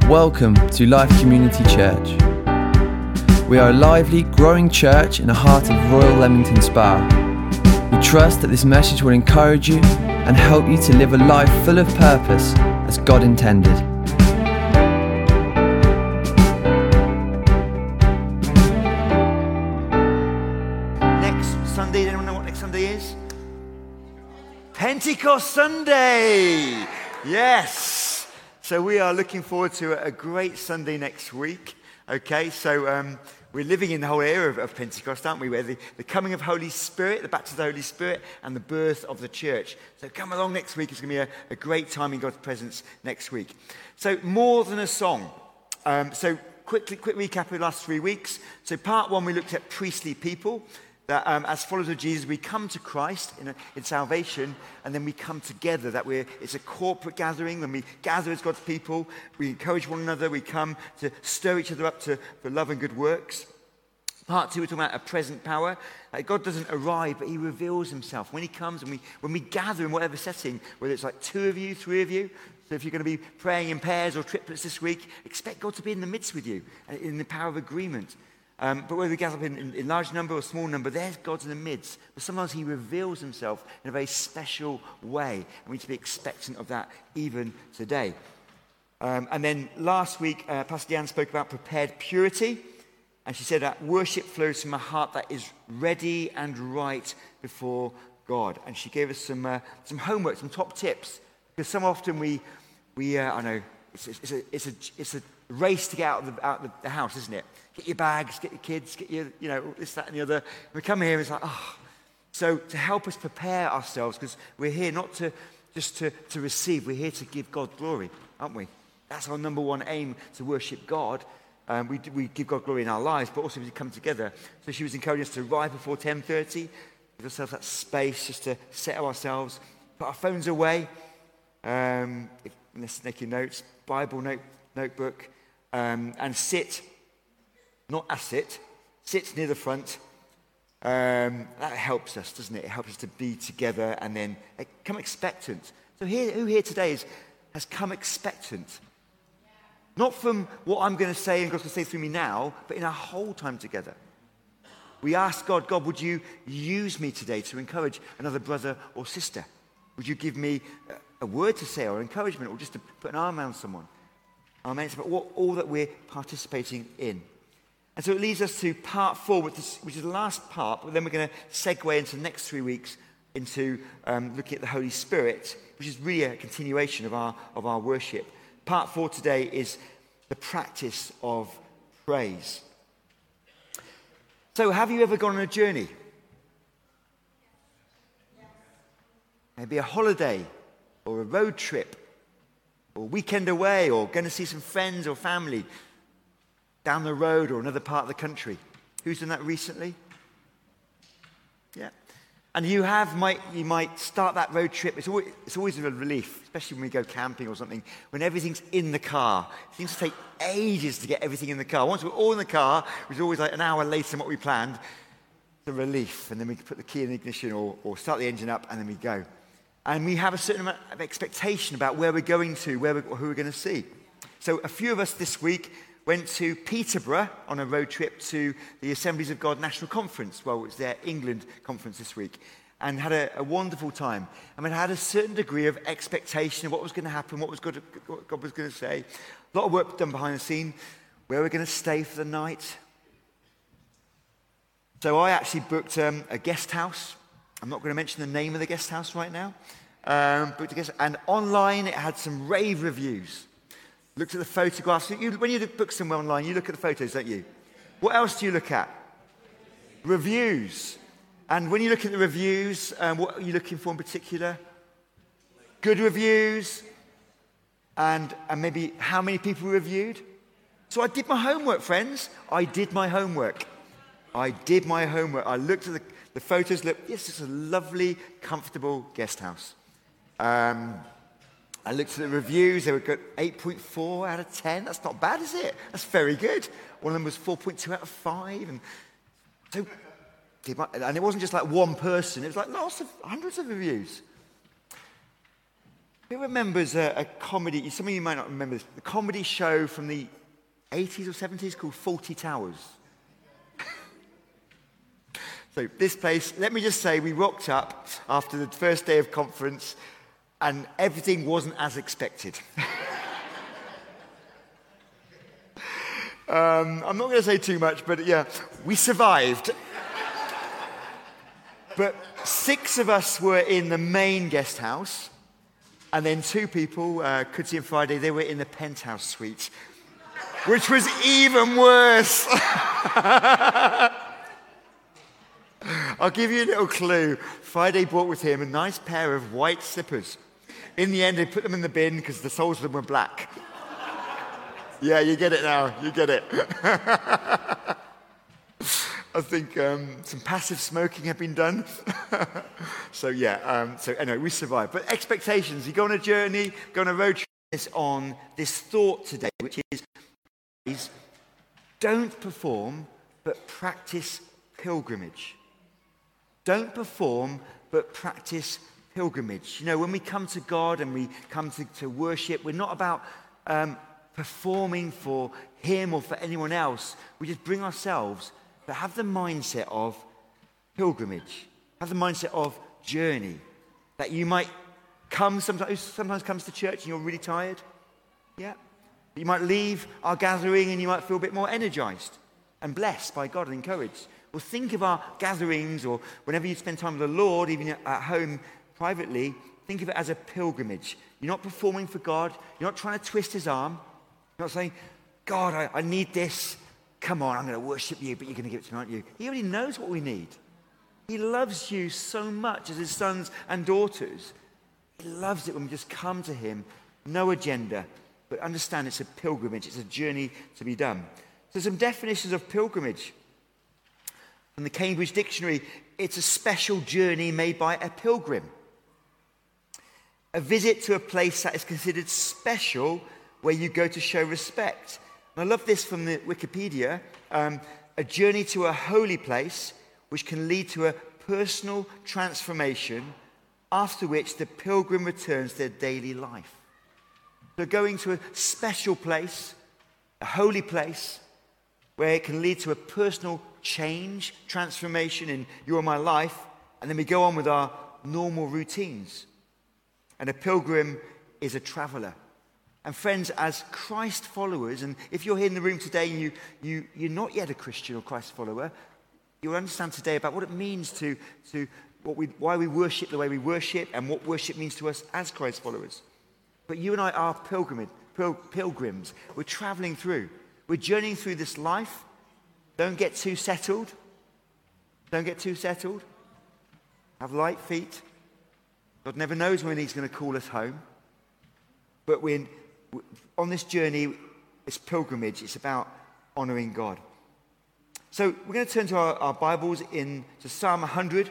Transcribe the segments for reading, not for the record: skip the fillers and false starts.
Welcome to Life Community Church. We are a lively, growing church in the heart of Royal Leamington Spa. We trust that this message will encourage you and help you to live a life full of purpose as God intended. Next Sunday, does anyone know what next Sunday is? Pentecost Sunday! Yes! So we are looking forward to a great Sunday next week. Okay, so we're living in the whole era of Pentecost, aren't we? Where the coming of Holy Spirit, the baptism of the Holy Spirit, and the birth of the church. So come along next week. It's going to be a great time in God's presence next week. So more than a song. So quick recap of the last 3 weeks. So part one, we looked at priestly people. That as followers of Jesus, we come to Christ in salvation, and then we come together. It's a corporate gathering. When we gather as God's people, we encourage one another. We come to stir each other up for love and good works. Part two, we're talking about a present power. God doesn't arrive, but he reveals himself. When he comes and when we gather in whatever setting, whether it's like 2 of you, 3 of you, so if you're going to be praying in pairs or triplets this week, expect God to be in the midst with you, in the power of agreement. But whether we gather up in large number or small number, there's God's in the midst. But sometimes he reveals himself in a very special way. And we need to be expectant of that even today. And then last week, Pastor Deanne spoke about prepared purity. And she said that worship flows from a heart that is ready and right before God. And she gave us some homework, some top tips. Because so often we I know, it's a race to get out of the house, isn't it? Get your bags, get your kids, get your, this, that, and the other. We come here, it's like, So to help us prepare ourselves, because we're here not just to receive, we're here to give God glory, aren't we? That's our number one aim, to worship God. We give God glory in our lives, but also we come together. So she was encouraging us to arrive before 10:30, give ourselves that space just to settle ourselves, put our phones away, let's make your notes, Bible notebook, and sit. Not sit near the front. That helps us, doesn't it? It helps us to be together and then come expectant. So who here today has come expectant? Not from what I'm going to say and God's going to say through me now, but in our whole time together. We ask God, would you use me today to encourage another brother or sister? Would you give me a word to say or encouragement or just to put an arm around someone? Amen. It's about all that we're participating in. And so it leads us to part 4, which is the last part, but then we're going to segue into the next 3 weeks into looking at the Holy Spirit, which is really a continuation of our worship. Part 4 today is the practice of praise. So have you ever gone on a journey? Maybe a holiday or a road trip or a weekend away or going to see some friends or family down the road or another part of the country. Who's done that recently? Yeah. And you might start that road trip. It's always a relief, especially when we go camping or something, when everything's in the car. It seems to take ages to get everything in the car. Once we're all in the car, which is always like an hour later than what we planned, it's a relief. And then we can put the key in the ignition or start the engine up and then we go. And we have a certain amount of expectation about where we're going to, who we're going to see. So a few of us this week went to Peterborough on a road trip to the Assemblies of God National Conference. Well, it was their England conference this week. And had a wonderful time. I mean, I had a certain degree of expectation of what was going to happen, what God was going to say. A lot of work done behind the scene. Where we're going to stay for the night. So I actually booked a guest house. I'm not going to mention the name of the guest house right now. Booked a guest, and online it had some rave reviews. Looked at the photographs. When you book somewhere online, you look at the photos, don't you? What else do you look at? Reviews. And when you look at the reviews, what are you looking for in particular? Good reviews. And maybe how many people reviewed. So I did my homework, friends. I did my homework. I looked at the photos. Look, this is a lovely, comfortable guest house. I looked at the reviews. They were good. 8.4 out of 10. That's not bad, is it? That's very good. One of them was 4.2 out of 5. And so, and it wasn't just like one person. It was like hundreds of reviews. Who remembers a comedy, some of you might not remember this, a comedy show from the 80s or 70s called Fawlty Towers? So this place, let me just say, we rocked up after the first day of conference and everything wasn't as expected. I'm not going to say too much, but yeah, we survived. But 6 of us were in the main guest house, and then 2 people, Kudzi and Friday, they were in the penthouse suite, which was even worse. I'll give you a little clue. Friday brought with him a nice pair of white slippers. In the end, they put them in the bin because the soles of them were black. Yeah, you get it now. You get it. I think some passive smoking had been done. So anyway, we survived. But expectations, you go on a journey, go on a road trip on this thought today, which is don't perform, but practice pilgrimage. Don't perform, but practice pilgrimage. You know, when we come to God and we come to worship, we're not about performing for Him or for anyone else. We just bring ourselves, but have the mindset of pilgrimage. Have the mindset of journey. That you might come, sometimes comes to church and you're really tired. Yeah. You might leave our gathering and you might feel a bit more energized and blessed by God and encouraged. Well, think of our gatherings or whenever you spend time with the Lord, even at home privately, think of it as a pilgrimage. You're not performing for God. You're not trying to twist His arm. You're not saying, God, I need this. Come on, I'm going to worship you, but you're going to give it to me, aren't you? He already knows what we need. He loves you so much as His sons and daughters. He loves it when we just come to Him, no agenda, but understand it's a pilgrimage. It's a journey to be done. So some definitions of pilgrimage. From the Cambridge Dictionary, it's a special journey made by a pilgrim. A visit to a place that is considered special where you go to show respect. And I love this from the Wikipedia. A journey to a holy place which can lead to a personal transformation after which the pilgrim returns to their daily life. So going to a special place, a holy place, where it can lead to a personal change, transformation in your and my life, and then we go on with our normal routines. And a pilgrim is a traveler. And friends, as Christ followers, and if you're here in the room today and you're not yet a Christian or Christ follower, you'll understand today about what it means to why we worship the way we worship and what worship means to us as Christ followers. But you and I are pilgrims. We're traveling through. We're journeying through this life. Don't get too settled. Don't get too settled. Have light feet. God never knows when He's going to call us home. But we're on this journey, this pilgrimage, it's about honouring God. So we're going to turn to our Bibles to Psalm 100,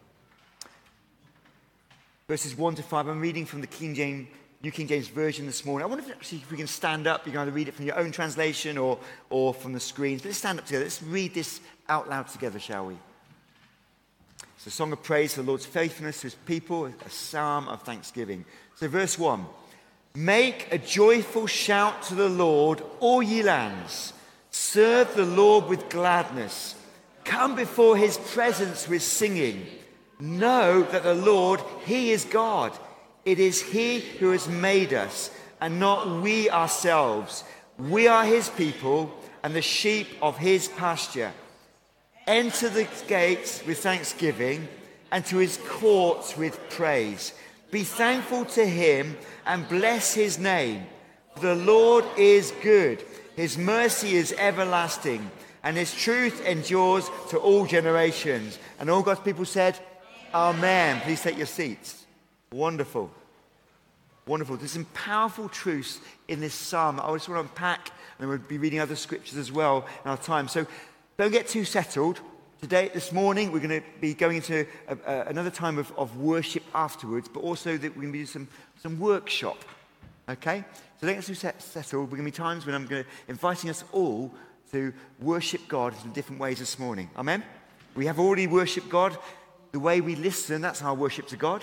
verses 1 to 5. I'm reading from the New King James Version this morning. I wonder if we can stand up. You can either read it from your own translation or from the screens. But let's stand up together. Let's read this out loud together, shall we? It's a song of praise for the Lord's faithfulness to His people, a psalm of thanksgiving. So verse 1. Make a joyful shout to the Lord, all ye lands. Serve the Lord with gladness. Come before His presence with singing. Know that the Lord, He is God. It is He who has made us, and not we ourselves. We are His people, and the sheep of His pasture. Enter the gates with thanksgiving, and to His courts with praise. Be thankful to Him, and bless His name. The Lord is good. His mercy is everlasting, and His truth endures to all generations. And all God's people said, Amen. Please take your seats. Wonderful. Wonderful. There's some powerful truths in this psalm I just want to unpack, and we'll be reading other scriptures as well in our time. So don't get too settled. This morning, we're going to be going into another time of worship afterwards, but also that we're going to do some workshop. Okay? So don't get too settled. We're going to be times when I'm going to inviting us all to worship God in different ways this morning. Amen? We have already worshipped God. The way we listen, that's our worship to God.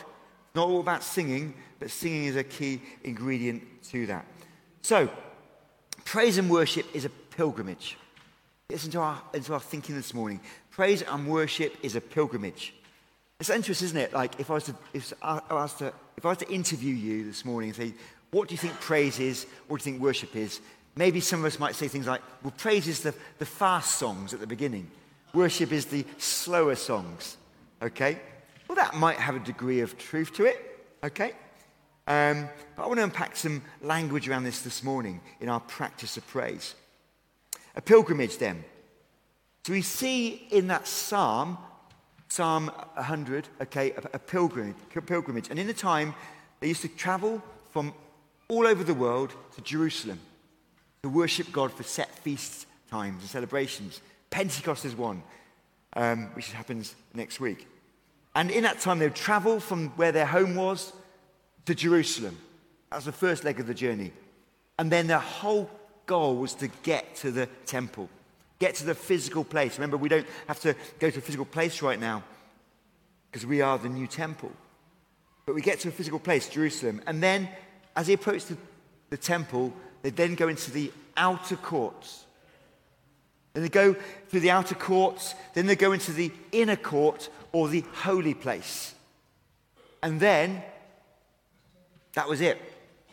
Not all about singing, but singing is a key ingredient to that. So, praise and worship is a pilgrimage. It's into our thinking this morning. Praise and worship is a pilgrimage. It's interesting, isn't it? Like if I was to interview you this morning and say, what do you think praise is? What do you think worship is? Maybe some of us might say things like, well, praise is the fast songs at the beginning. Worship is the slower songs. Okay? Well, that might have a degree of truth to it. Okay? But I want to unpack some language around this morning in our practice of praise. A pilgrimage then. So we see in that Psalm 100, okay, a pilgrimage. And in the time, they used to travel from all over the world to Jerusalem to worship God for set feast times and celebrations. Pentecost is one, which happens next week. And in that time, they would travel from where their home was to Jerusalem. That was the first leg of the journey. And then their whole goal was to get to the temple. Get to the physical place. Remember, we don't have to go to a physical place right now because we are the new temple. But we get to a physical place, Jerusalem. And then, as they approach the temple, they then go into the outer courts. Then they go through the outer courts. Then they go into the inner court or the holy place. And then, that was it.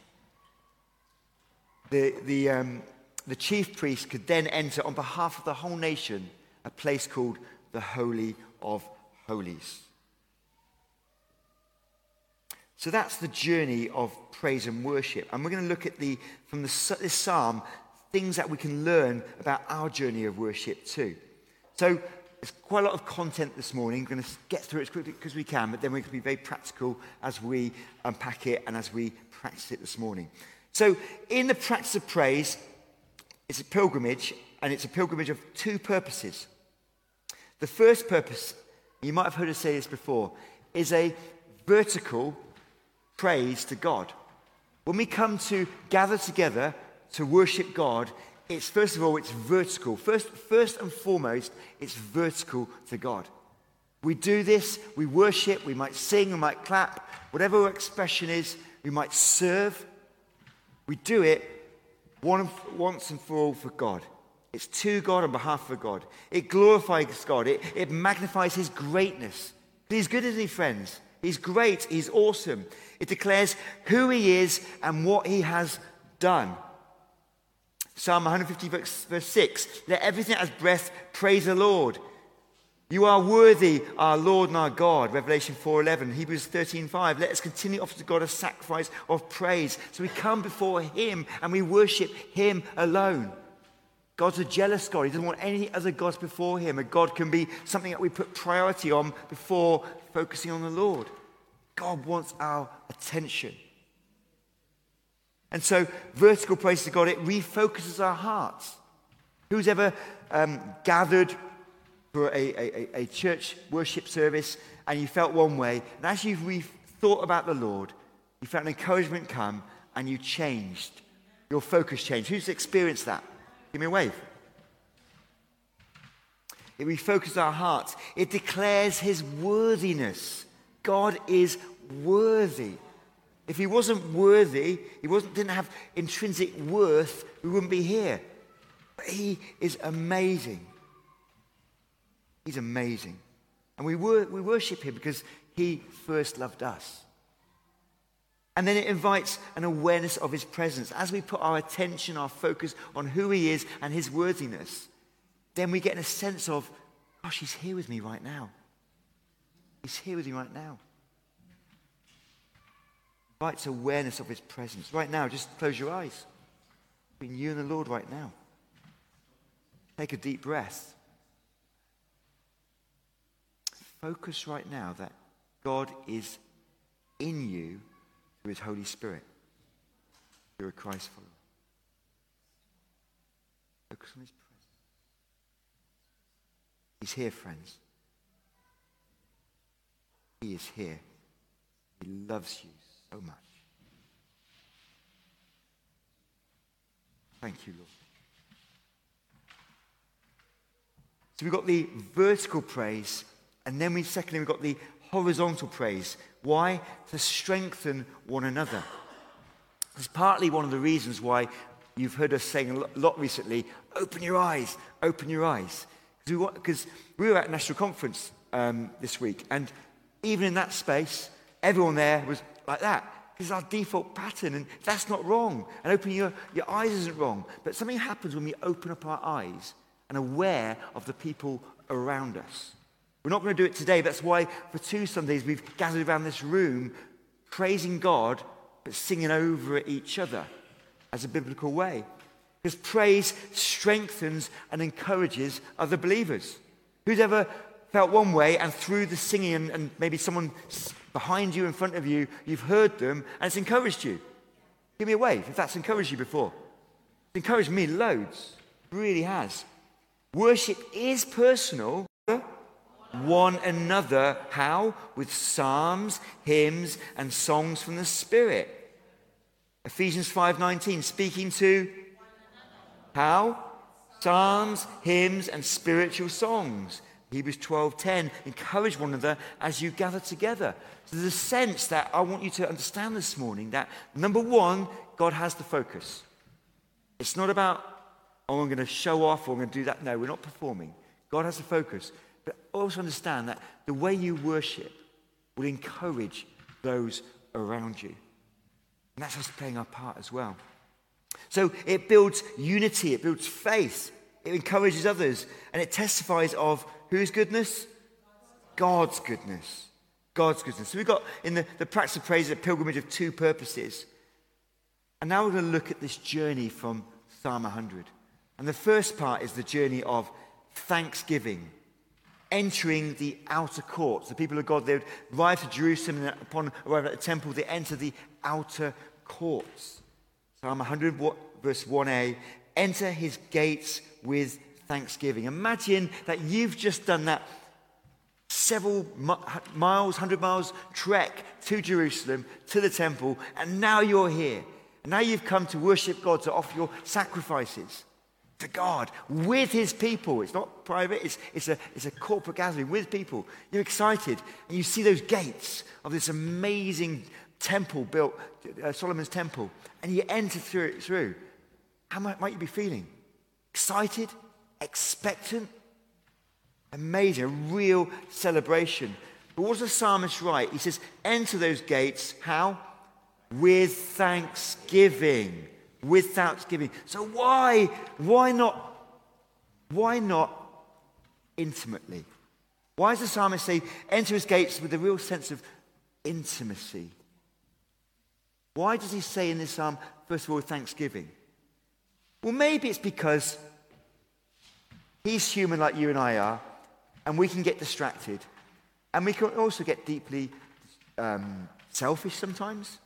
The chief priest could then enter on behalf of the whole nation a place called the Holy of Holies. So that's the journey of praise and worship. And we're going to look at from this psalm, things that we can learn about our journey of worship too. So there's quite a lot of content this morning. We're going to get through it as quickly as we can, but then we're going to be very practical as we unpack it and as we practice it this morning. So in the practice of praise, it's a pilgrimage, and it's a pilgrimage of two purposes. The first purpose, you might have heard us say this before, is a vertical praise to God. When we come to gather together to worship God, it's first of all, it's vertical. First and foremost, it's vertical to God. We do this, we worship, we might sing, we might clap, whatever our expression is, we might serve. We do it once and for all for God. It's to God on behalf of God. It glorifies God. It magnifies his greatness. He's good, isn't he, friends? He's great. He's awesome. It declares who he is and what he has done. Psalm 150 verse 6. Let everything that has breath praise the Lord. You are worthy, our Lord and our God. Revelation 4:11. Hebrews 13:5. Let us continue to offer to God a sacrifice of praise. So we come before him and we worship him alone. God's a jealous God. He doesn't want any other gods before him. A God can be something that we put priority on before focusing on the Lord. God wants our attention. And so vertical praise to God, it refocuses our hearts. Who's ever gathered for a church worship service and you felt one way, and as you've thought about the Lord, you felt an encouragement come and you changed. Your focus changed. Who's experienced that? Give me a wave. It refocuses our hearts. It declares his worthiness. God is worthy. If he wasn't worthy, didn't have intrinsic worth, we wouldn't be here. But he is amazing. He's amazing. And we worship him because he first loved us. And then it invites an awareness of his presence. As we put our attention, our focus on who he is and his worthiness, then we get a sense of, gosh, he's here with me right now. He's here with me right now. Invites awareness of his presence. Right now, just close your eyes. Between you and the Lord right now. Take a deep breath. Focus right now that God is in you through his Holy Spirit. You're a Christ follower. Focus on his presence. He's here, friends. He is here. He loves you so much. Thank you, Lord. So we've got the vertical praise, and then secondly we've got the horizontal praise. Why? To strengthen one another. It's partly one of the reasons why you've heard us saying a lot recently, open your eyes, open your eyes. Because we were at National Conference this week, and even in that space, everyone there was like that. It's our default pattern, and that's not wrong. And opening your eyes isn't wrong. But something happens when we open up our eyes and are aware of the people around us. We're not going to do it today. That's why for 2 Sundays we've gathered around this room praising God, but singing over each other as a biblical way. Because praise strengthens and encourages other believers. Who's ever felt one way and through the singing and maybe someone behind you, in front of you, you've heard them and it's encouraged you? Give me a wave if that's encouraged you before. It's encouraged me loads. It really has. Worship is personal. One another. How? With psalms, hymns, and songs from the Spirit. Ephesians 5:19, speaking to how? Psalms, hymns, and spiritual songs. Hebrews 12:10, encourage one another as you gather together. So there's a sense that I want you to understand this morning that, number one, God has the focus. It's not about, oh, I'm going to show off or I'm going to do that. No, we're not performing. God has the focus. But also understand that the way you worship will encourage those around you. And that's us playing our part as well. So it builds unity, it builds faith, it encourages others, and it testifies of whose goodness? God's goodness. God's goodness. So we've got in the practice of praise a pilgrimage of 2 purposes. And now we're going to look at this journey from Psalm 100. And the first part is the journey of thanksgiving, entering the outer courts. The people of God, they would arrive to Jerusalem, and upon arriving at the temple, they enter the outer courts. Psalm 100, verse 1a, enter his gates with thanksgiving. Imagine that you've just done that several miles, 100 miles trek to Jerusalem, to the temple, and now you're here. And now you've come to worship God, to offer your sacrifices to God with his people. It's not private, it's a corporate gathering with people. You're excited, and you see those gates of this amazing temple built, Solomon's temple, and you enter through. How might you be feeling? Excited? Expectant? Amazing, a real celebration. But what does the psalmist write? He says, enter those gates, how? With thanksgiving. With thanksgiving. So why not intimately? Why does the psalmist say, enter his gates with a real sense of intimacy? Why does he say in this psalm, first of all, thanksgiving? Well, maybe it's because he's human like you and I are, and we can get distracted. And we can also get deeply selfish sometimes.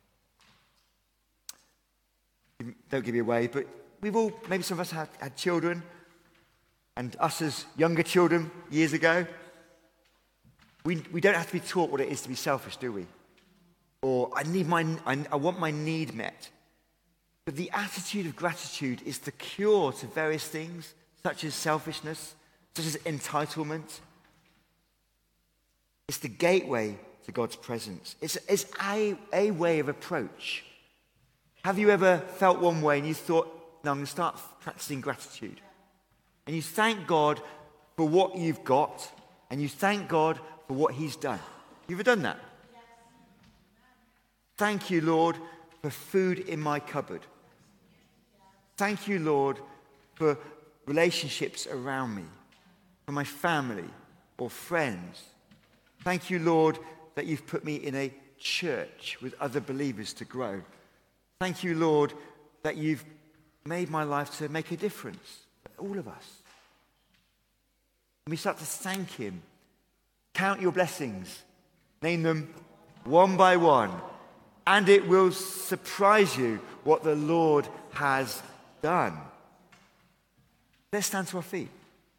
Don't give me away, but we've all, maybe some of us had children, and us as younger children years ago, we don't have to be taught what it is to be selfish, do we? Or I want my need met. But the attitude of gratitude is the cure to various things, such as selfishness, such as entitlement. It's the gateway to God's presence. It's a way of approach. Have you ever felt one way and you thought, no, I'm going to start practicing gratitude? And you thank God for what you've got, and you thank God for what he's done. You ever done that? Thank you, Lord, for food in my cupboard. Thank you, Lord, for relationships around me, for my family or friends. Thank you, Lord, that you've put me in a church with other believers to grow. Thank you, Lord, that you've made my life to make a difference for all of us. And we start to thank him. Count your blessings. Name them one by one. And it will surprise you what the Lord has done. Let's stand to our feet.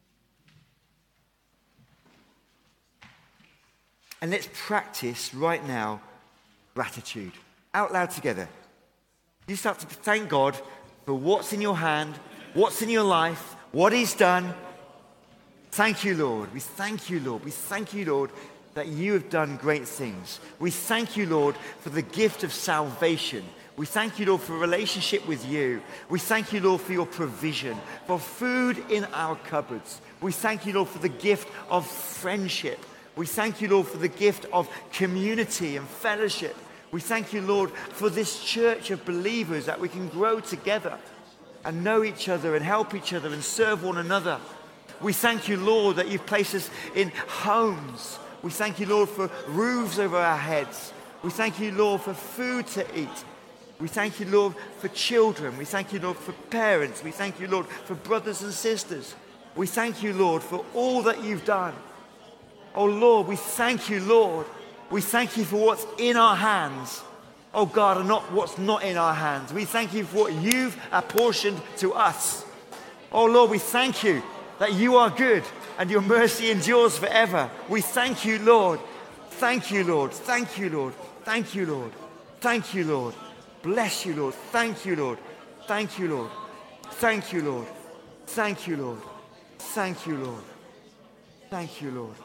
And let's practice right now gratitude. Out loud together. You start to thank God for what's in your hand, what's in your life, what he's done. Thank you, Lord. We thank you, Lord. We thank you, Lord, that you have done great things. We thank you, Lord, for the gift of salvation. We thank you, Lord, for a relationship with you. We thank you, Lord, for your provision, for food in our cupboards. We thank you, Lord, for the gift of friendship. We thank you, Lord, for the gift of community and fellowship. We thank you, Lord, for this church of believers that we can grow together and know each other and help each other and serve one another. We thank you, Lord, that you've placed us in homes. We thank you, Lord, for roofs over our heads. We thank you, Lord, for food to eat. We thank you, Lord, for children. We thank you, Lord, for parents. We thank you, Lord, for brothers and sisters. We thank you, Lord, for all that you've done. Oh, Lord, we thank you, Lord. We thank you for what's in our hands. Oh, God, and not what's not in our hands. We thank you for what you've apportioned to us. Oh, Lord, we thank you that you are good and your mercy endures forever. We thank you, Lord. Thank you, Lord. Thank you, Lord. Thank you, Lord. Thank you, Lord. Bless you, Lord. Thank you, Lord. Thank you, Lord. Thank you, Lord. Thank you, Lord. Thank you, Lord. Thank you, Lord.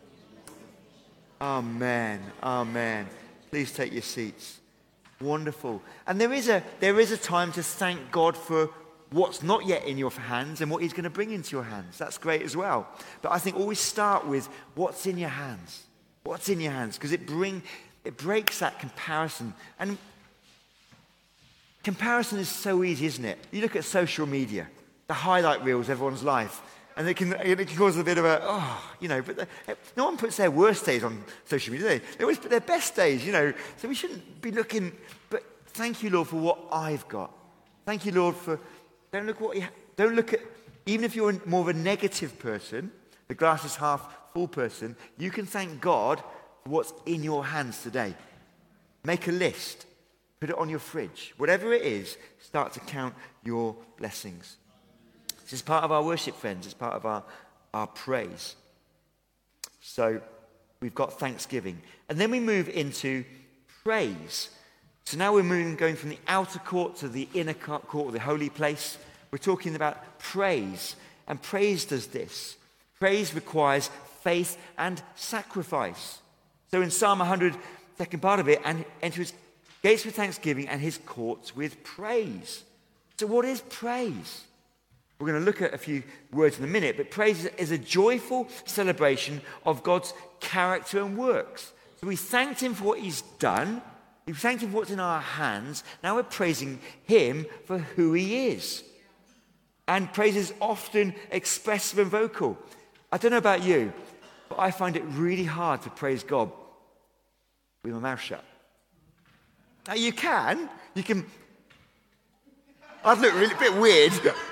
Amen. Amen. Please take your seats. Wonderful. And there is a time to thank God for what's not yet in your hands and what he's going to bring into your hands. That's great as well. But I think always start with what's in your hands. What's in your hands? Because it breaks that comparison. And comparison is so easy, isn't it? You look at social media, the highlight reels of everyone's life, and it can cause a bit of but no one puts their worst days on social media, do they? They always put their best days, So we shouldn't be looking, but thank you, Lord, for what I've got. Thank you, Lord, for, don't look at, even if you're more of a negative person, the glass is half full person, you can thank God for what's in your hands today. Make a list. Put it on your fridge. Whatever it is, start to count your blessings. This is part of our worship, friends. It's part of our praise. So we've got thanksgiving. And then we move into praise. So now we're going from the outer court to the inner court, or the holy place. We're talking about praise. And praise does this. Praise requires faith and sacrifice. So in Psalm 100, second part of it, and enter his gates with thanksgiving and his courts with praise. So what is praise? We're going to look at a few words in a minute, but praise is a joyful celebration of God's character and works. So we thanked him for what he's done. We thanked him for what's in our hands. Now we're praising him for who he is. And praise is often expressive and vocal. I don't know about you, but I find it really hard to praise God with my mouth shut. Now you can. I'd look really a bit weird.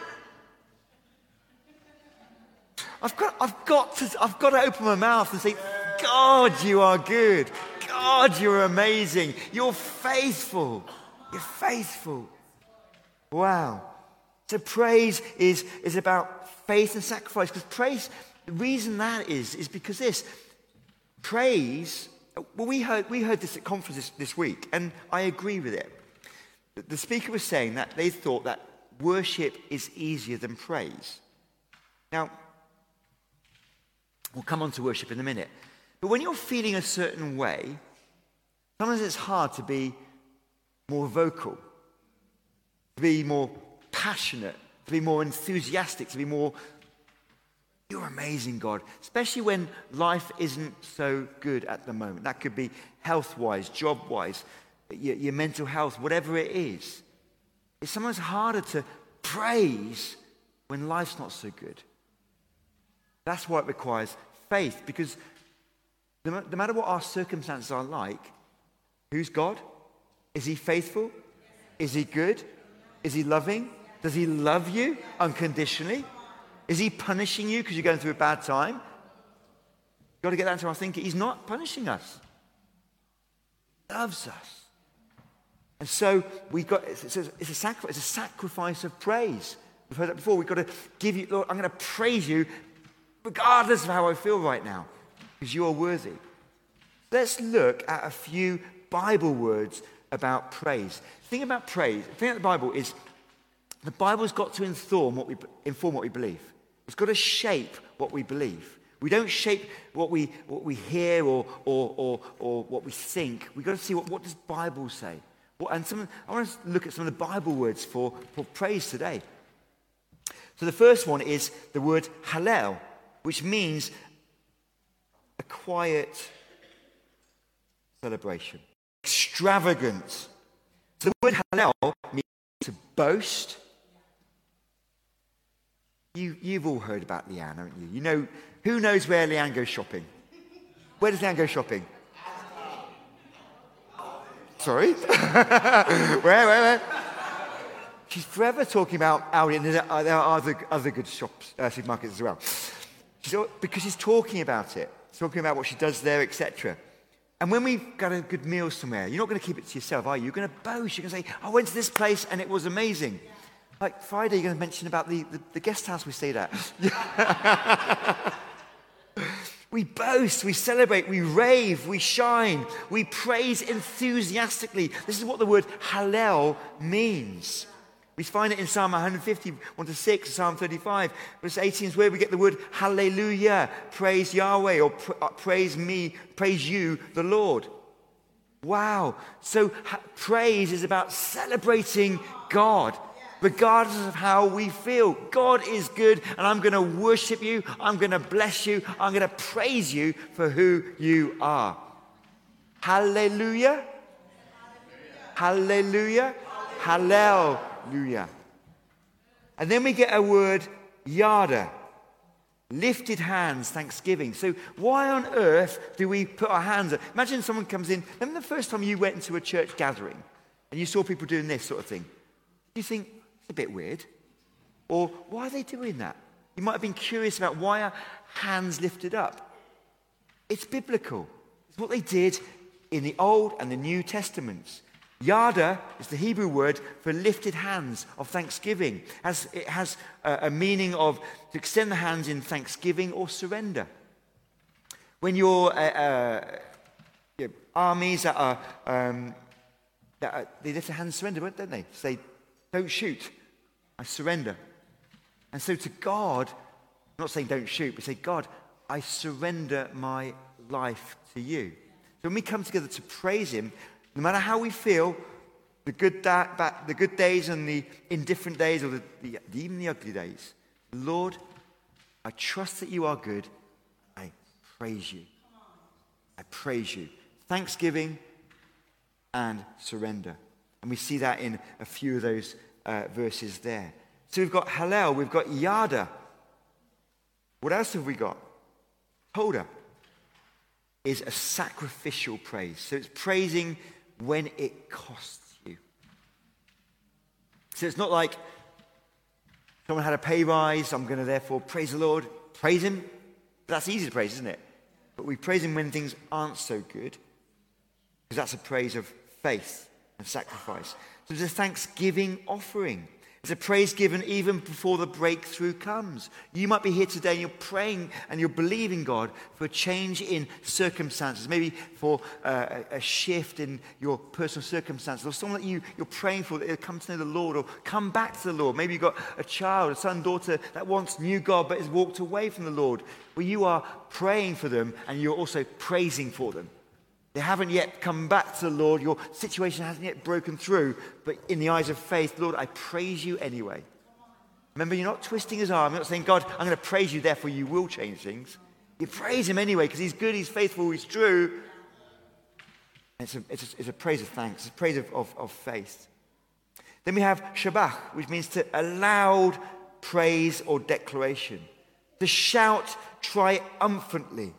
I've got to open my mouth and say, God, you are good. God, you're amazing. You're faithful. You're faithful. Wow. So praise is about faith and sacrifice. Because praise, the reason that is because this. Praise, well, we heard this at conference this week, and I agree with it. The speaker was saying that they thought that worship is easier than praise. Now, we'll come on to worship in a minute. But when you're feeling a certain way, sometimes it's hard to be more vocal, to be more passionate, to be more enthusiastic, to be more, you're amazing, God. Especially when life isn't so good at the moment. That could be health-wise, job-wise, your mental health, whatever it is. It's sometimes harder to praise when life's not so good. That's why it requires faith, because no matter what our circumstances are like, who's God? Is he faithful? Is he good? Is he loving? Does he love you unconditionally? Is he punishing you because you're going through a bad time? You've got to get that into our thinking. He's not punishing us. He loves us. And so it's a sacrifice of praise. We've heard that before. We've got to give you, Lord, I'm going to praise you regardless of how I feel right now, because you are worthy. Let's look at a few Bible words about praise. The thing about praise, the thing about the Bible is, the Bible's got to inform what we believe. It's got to shape what we believe. We don't shape what we hear or what we think. We've got to see what does the Bible say. I want to look at some of the Bible words for praise today. So the first one is the word hallel, which means a quiet celebration. Extravagant. So the word hallel means to boast. You've all heard about Leanne, haven't you? You know, who knows where Leanne goes shopping? Where does Leanne go shopping? Sorry? Where? She's forever talking about Aldi, and there are other good shops, supermarkets as well. Because she's talking about it. She's talking about what she does there, etc. And when we've got a good meal somewhere, you're not going to keep it to yourself, are you? You're going to boast. You're going to say, I went to this place and it was amazing. Like Friday, you're going to mention about the guest house we stayed at. We boast, we celebrate, we rave, we shine, we praise enthusiastically. This is what the word hallel means. We find it in Psalm 150, 1-6, Psalm 35. Verse 18 is where we get the word hallelujah, praise Yahweh, or praise you, the Lord. Wow. So praise is about celebrating God, regardless of how we feel. God is good, and I'm going to worship you. I'm going to bless you. I'm going to praise you for who you are. Hallelujah. Hallelujah. Hallelujah. And then we get a word, yada. Lifted hands, thanksgiving. So why on earth do we put our hands up? Imagine someone comes in. Remember the first time you went into a church gathering and you saw people doing this sort of thing? You think, it's a bit weird. Or, why are they doing that? You might have been curious about why are hands lifted up. It's biblical. It's what they did in the Old and the New Testaments. Yada is the Hebrew word for lifted hands of thanksgiving. It has a meaning of to extend the hands in thanksgiving or surrender. When your armies that are, they lift their hands and surrender, don't they? Say, don't shoot, I surrender. And so to God, I'm not saying don't shoot, but say, God, I surrender my life to you. So when we come together to praise him, no matter how we feel, the good days and the indifferent days, or even the ugly days, Lord, I trust that you are good. I praise you. I praise you. Thanksgiving and surrender. And we see that in a few of those verses there. So we've got Hallel, we've got Yada. What else have we got? Toda is a sacrificial praise. So it's praising when it costs you. So it's not like someone had a pay rise, I'm going to therefore praise the Lord, praise him. That's easy to praise, isn't it? But we praise him when things aren't so good, because that's a praise of faith and sacrifice. So it's a thanksgiving offering. It's a praise given even before the breakthrough comes. You might be here today and you're praying and you're believing God for a change in circumstances, maybe for a shift in your personal circumstances, or someone that you're praying for that they'll come to know the Lord or come back to the Lord. Maybe you've got a child, a son, daughter that once knew God but has walked away from the Lord. Well, you are praying for them and you're also praising for them. They haven't yet come back to the Lord. Your situation hasn't yet broken through. But in the eyes of faith, Lord, I praise you anyway. Remember, you're not twisting his arm. You're not saying, God, I'm going to praise you, therefore you will change things. You praise him anyway because he's good, he's faithful, he's true. It's a praise of thanks. It's a praise of faith. Then we have Shabach, which means to a loud praise or declaration. To shout triumphantly.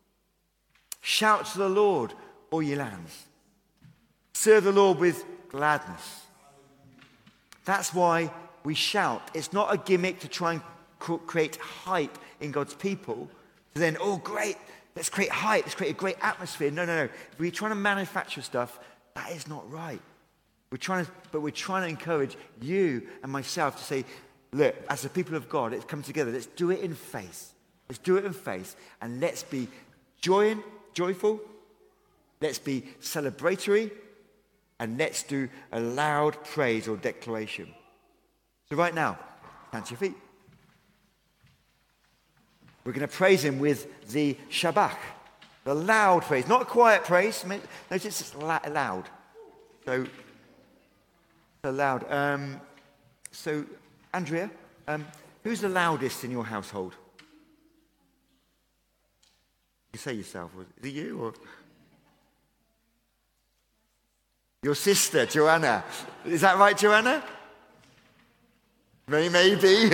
Shout to the Lord, all ye lands. Serve the Lord with gladness. That's why we shout. It's not a gimmick to try and create hype in God's people. So then, oh great, let's create hype, let's create a great atmosphere. No. If we're trying to manufacture stuff, that is not right. We're trying to encourage you and myself to say, look, as the people of God, let's come together. Let's do it in faith. Let's do it in faith. And let's be joyful. Let's be celebratory. And let's do a loud praise or declaration. So right now, stand to your feet. We're going to praise him with the Shabach, the loud praise, not a quiet praise. Notice it's loud. So loud. So, Andrea, who's the loudest in your household? You say yourself. Is it you or your sister, Joanna? Is that right, Joanna? Maybe.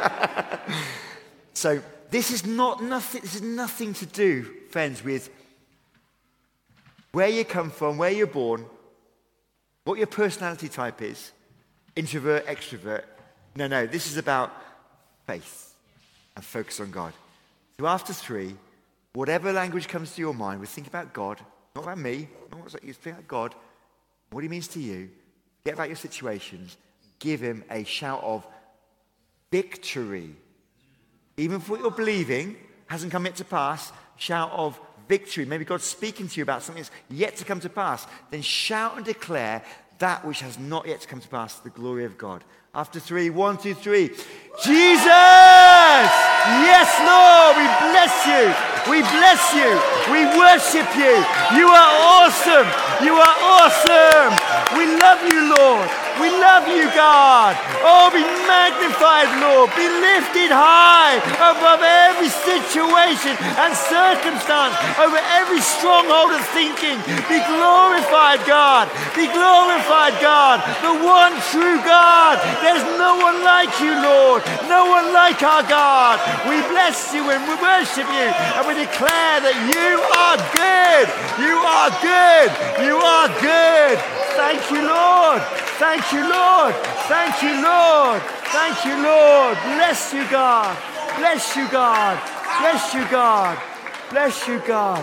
So this is nothing. This is nothing to do, friends, with where you come from, where you're born, what your personality type is, introvert, extrovert. No. This is about faith and focus on God. So after 3, whatever language comes to your mind, we think about God, not about me. Not what you think about God, what he means to you. Get about your situations. Give him a shout of victory. Even if what you're believing hasn't come yet to pass, shout of victory. Maybe God's speaking to you about something that's yet to come to pass. Then shout and declare that which has not yet come to pass, the glory of God. After 3, 1, 2, 3. Jesus! Yes, Lord, we bless you. We bless you. We worship you. You are awesome. You are awesome. We love you, Lord. We love you, God. Oh, be magnified, Lord. Be lifted high above every situation and circumstance, over every stronghold of thinking. Be glorified, God. Be glorified, God. The one true God. There's no one like you, Lord. No one like our God. We bless you and we worship you and we declare that you are good. You are good. You are good. Thank you, Lord. Thank you, Lord. Thank you, Lord. Thank you, Lord. Bless you, God. Bless you, God. Bless you, God. Bless you, God.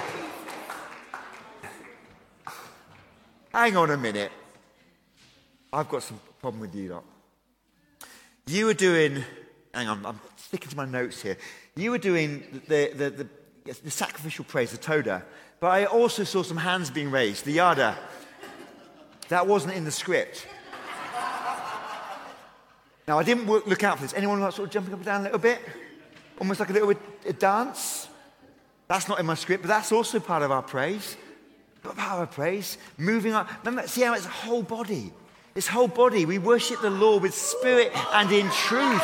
Hang on a minute. I've got some problem with you lot. You were doing, hang on, I'm sticking to my notes here. You were doing the sacrificial praise, the Todah, but I also saw some hands being raised, the Yada. That wasn't in the script. Now, I didn't look out for this. Anyone like sort of jumping up and down a little bit? Almost like a little a dance? That's not in my script, but that's also part of our praise. Part of our praise. Moving on. Remember, see how it's a whole body. It's whole body. We worship the Lord with spirit and in truth.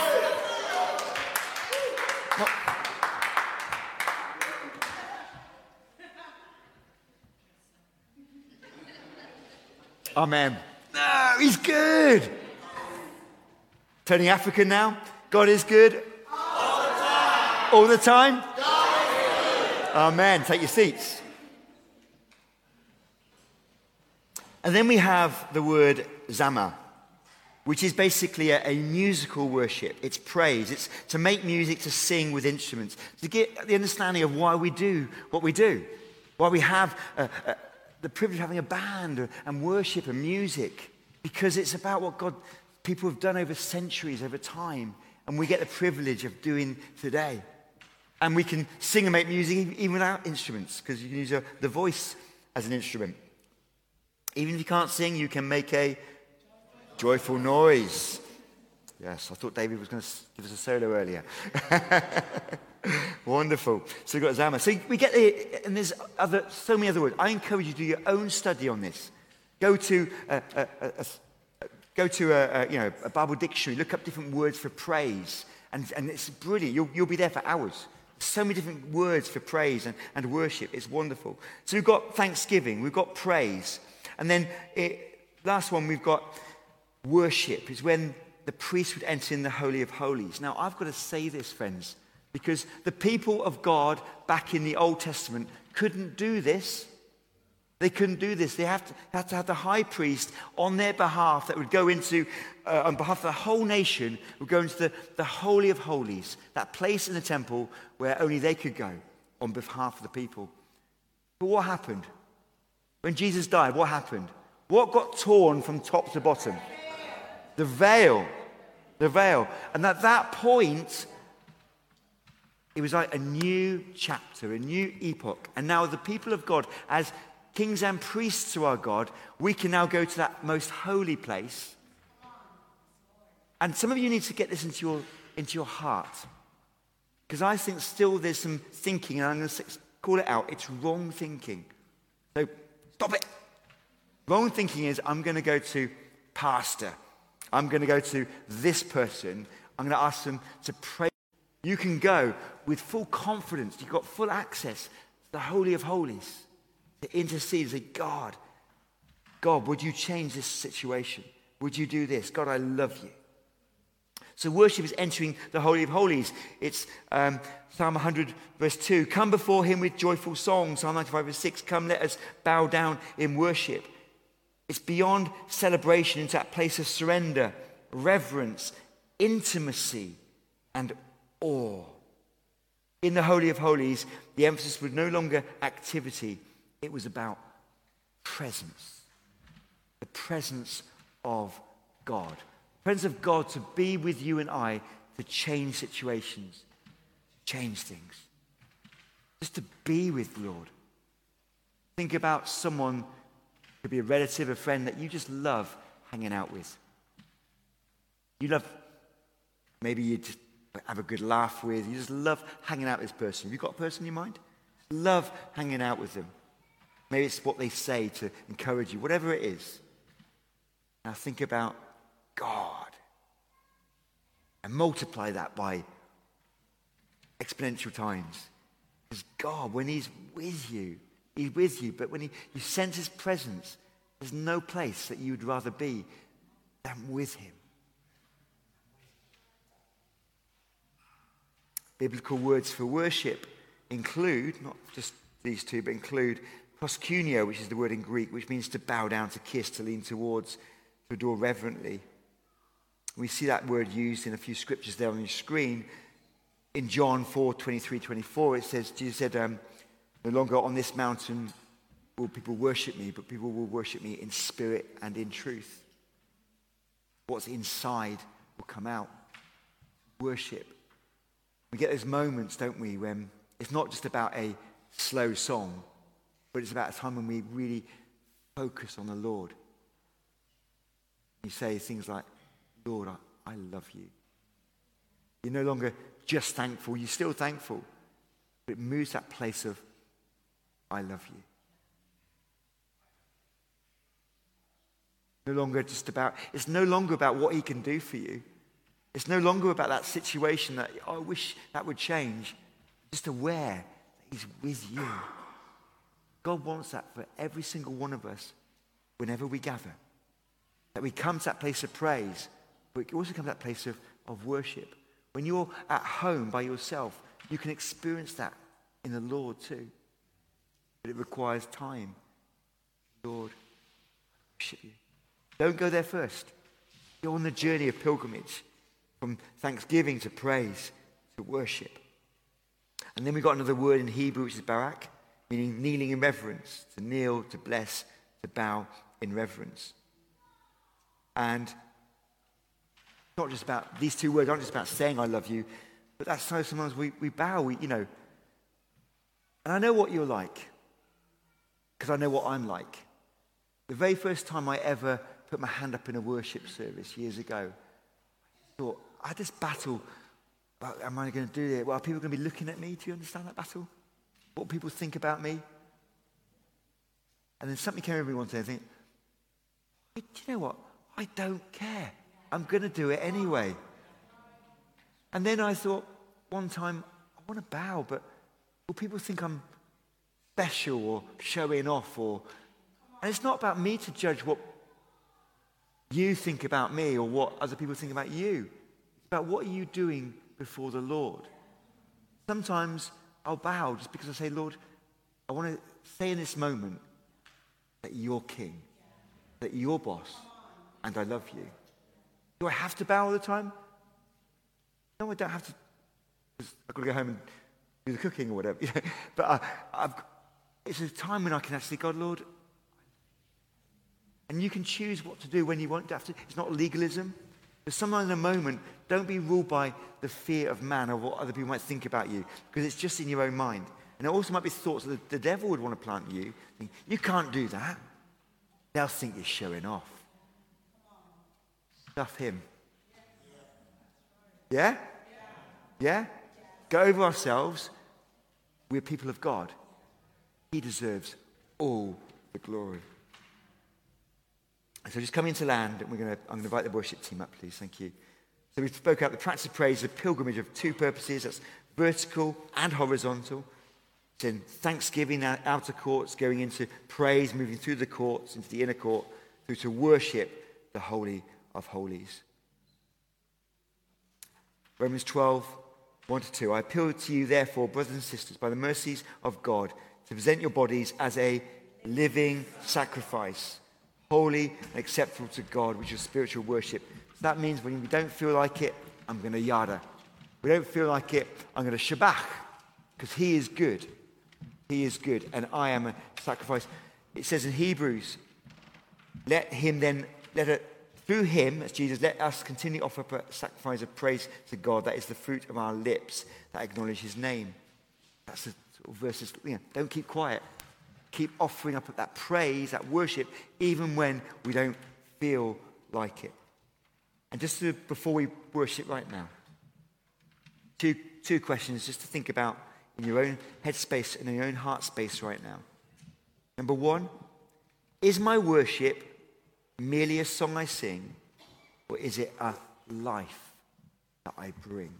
Amen. No, he's good. Turning African now. God is good. All the time. All the time? God is good. Amen. Take your seats. And then we have the word Zama, which is basically a musical worship. It's praise. It's to make music, to sing with instruments, to get the understanding of why we do what we do, why we have the privilege of having a band and worship and music, because it's about what people have done over centuries, over time, and we get the privilege of doing today. And we can sing and make music even without instruments, because you can use the voice as an instrument. Even if you can't sing, you can make a joyful noise. Yes, I thought David was going to give us a solo earlier. Wonderful. So we've got Zama. So we get and there's so many other words. I encourage you to do your own study on this. Go to a Bible dictionary. Look up different words for praise, and it's brilliant. You'll be there for hours. So many different words for praise and worship. It's wonderful. So we've got thanksgiving. We've got praise. And then last one, we've got worship. Is when the priest would enter in the Holy of Holies. Now, I've got to say this, friends, because the people of God back in the Old Testament couldn't do this. They couldn't do this. They had to have the high priest on their behalf that would go into, on behalf of the whole nation, would go into the Holy of Holies, that place in the temple where only they could go on behalf of the people. But what happened? When Jesus died, what happened? What got torn from top to bottom? The veil. The veil. And at that point, it was like a new chapter, a new epoch. And now the people of God, as kings and priests to our God, we can now go to that most holy place. And some of you need to get this into your heart. Because I think still there's some thinking, and I'm going to call it out. It's wrong thinking. So stop it. Wrong thinking is, I'm going to go to pastor. I'm going to go to this person. I'm going to ask them to pray. You can go with full confidence. You've got full access to the Holy of Holies to intercede and say, God, would you change this situation? Would you do this? God, I love you. So worship is entering the Holy of Holies. It's Psalm 100 verse 2. Come before him with joyful songs. Psalm 95 verse 6. Come, let us bow down in worship. It's beyond celebration into that place of surrender, reverence, intimacy, and awe. In the Holy of Holies, the emphasis was no longer activity. It was about presence. The presence of God. The presence of God to be with you and I, to change situations, change things. Just to be with the Lord. Think about someone, could be a relative, a friend that you just love hanging out with. You love, maybe you just have a good laugh with. You just love hanging out with this person. Have you got a person in your mind? Love hanging out with them. Maybe it's what they say to encourage you, whatever it is. Now think about God and multiply that by exponential times. Because God, when he's with you, but when you sense his presence, there's no place that you would rather be than with him. Biblical words for worship include, not just these two, but include proskuneo, which is the word in Greek, which means to bow down, to kiss, to lean towards, to adore reverently. We see that word used in a few scriptures there on your screen. In John 4:23-24, it says, Jesus said, no longer on this mountain will people worship me, but people will worship me in spirit and in truth. What's inside will come out. Worship. We get those moments, don't we, when it's not just about a slow song, but it's about a time when we really focus on the Lord. You say things like, Lord, I love you. You're no longer just thankful, you're still thankful. But it moves that place of, I love you. It's no longer about what he can do for you. It's no longer about that situation that, I wish that would change. Just aware that he's with you. God wants that for every single one of us whenever we gather. That we come to that place of praise, but we also come to that place of worship. When you're at home by yourself, you can experience that in the Lord too. But it requires time. Lord, worship you. Don't go there first. You're on the journey of pilgrimage from thanksgiving to praise to worship. And then we've got another word in Hebrew, which is barak, meaning kneeling in reverence, to kneel, to bless, to bow in reverence. And it's not just about, these two words aren't just about saying I love you, but that's how sometimes we bow, And I know what you're like, because I know what I'm like. The very first time I ever put my hand up in a worship service years ago, I thought, I had this battle. Well, am I going to do it? Well, are people going to be looking at me? Do you understand that battle? What people think about me? And then something came over me one day and I think, do you know what? I don't care. I'm going to do it anyway. And then I thought one time, I want to bow, but will people think I'm special or showing off? And it's not about me to judge what you think about me or what other people think about you. It's about what are you doing before the Lord. Sometimes I'll bow just because I say, Lord, I want to say in this moment that you're king, that you're boss, and I love you. Do I have to bow all the time? No, I don't have to. I've got to go home and do the cooking or whatever. But it's a time when I can actually say, God, Lord, and you can choose what to do when you want to. It's not legalism. But sometimes in a moment, don't be ruled by the fear of man or what other people might think about you, because it's just in your own mind. And it also might be thoughts that the devil would want to plant in you. Think, you can't do that. They'll think you're showing off. Stuff him. Yeah? Yeah? go over ourselves. We're people of God. He deserves all the glory. So just come into land, and I'm going to invite the worship team up, please. Thank you. So we spoke about the practice of praise, the pilgrimage of two purposes. That's vertical and horizontal. It's in thanksgiving, outer courts, going into praise, moving through the courts, into the inner court, through to worship the Holy of Holies. Romans 12, 1-2. I appeal to you, therefore, brothers and sisters, by the mercies of God, to present your bodies as a living sacrifice, holy and acceptable to God, which is spiritual worship. So that means when we don't feel like it, I'm going to yada. We don't feel like it, I'm going to shabach, because he is good. He is good, and I am a sacrifice. It says in Hebrews, through him, that's Jesus, let us continue to offer up a sacrifice of praise to God. That is the fruit of our lips that acknowledge his name. That's the sort of verses, don't keep quiet. Keep offering up that praise, that worship, even when we don't feel like it. And before we worship right now, two questions just to think about in your own headspace and in your own heart space right now. Number one, is my worship merely a song I sing, or is it a life that I bring?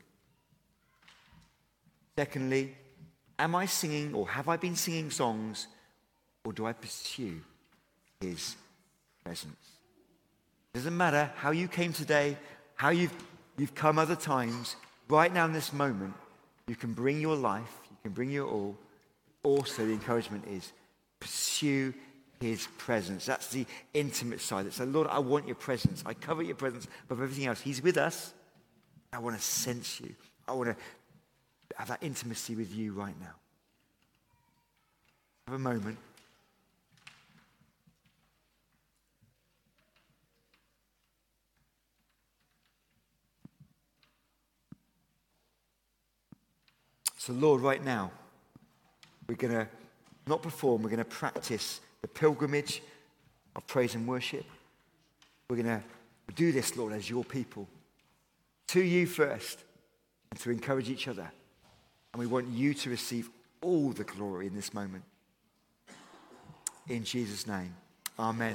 Secondly, am I singing, or have I been singing songs, or do I pursue his presence? It doesn't matter how you came today, how you've come other times. Right now in this moment, you can bring your life, you can bring your all. Also, the encouragement is pursue his presence. That's the intimate side. It's like, Lord, I want your presence. I cover your presence above everything else. He's with us. I want to sense you. I want to have that intimacy with you right now. Have a moment. So, Lord, right now, we're going to not perform, we're going to practice the pilgrimage of praise and worship. We're going to do this, Lord, as your people. To you first, and to encourage each other. And we want you to receive all the glory in this moment. In Jesus' name, amen.